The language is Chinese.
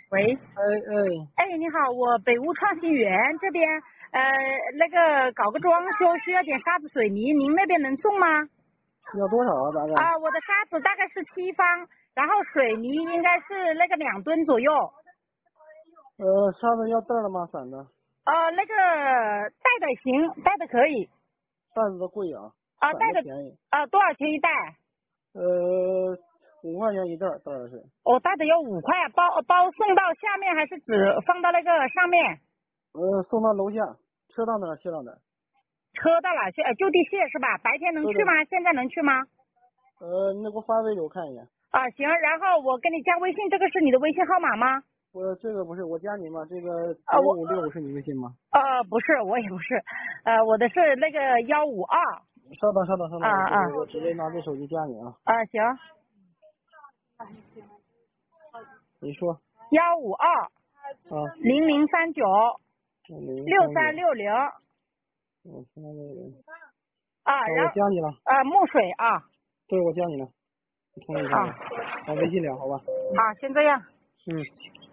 喂， 哎， 你好，我北屋创新园这边，那个搞个装修需要点沙子水泥，您那边能送吗？ 要多少啊？大概？ 我的沙子大概是7方，然后水泥应该是那个2吨左右。 沙子要袋的吗？散的？ 那个带的行，带的可以。 袋子的贵啊。 带的便宜。 多少钱一袋 ？5块钱一袋，袋的是。 带的要5块，包送到下面还是只放到那个上面？ 送到楼下，车到哪儿卸到哪儿。 车到哪去？就地卸是吧？白天能去吗？现在能去吗？ 你给我发微信我看一眼。 行，然后我跟你加微信，这个是你的微信号码吗？ 这个不是，我加你吗？这个956是你微信吗？ 不是，我也不是，我的是那个152。 稍等，我直接拿这手机加你啊。 行。 你说。 152。0039。6360。 我加你了。 木水啊。 对，我加你了，你同意一下吧。微信聊好吧。 先这样。